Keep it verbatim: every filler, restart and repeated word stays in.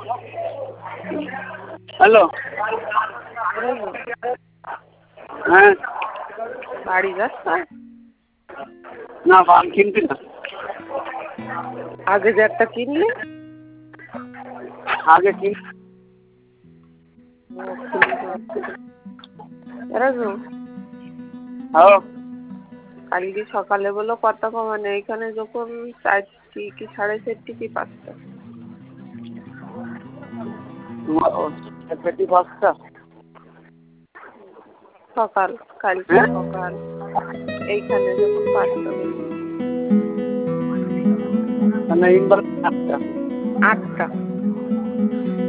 Hello, হ্যাঁ বাড়ি যাচ্ছ? না বান কিনবি না। আগে যে একটা কিনলি? আগে কিন। হ্যাঁ কালকে সকালে বলো কত কমানে, এইখানে যখন চারটি কি সাড়ে চারটি কি পাঁচটা পেটি পাঁচটা সকাল, কালকে সকাল এইখানে যখন পাঁচটা মানে আটটা আটটা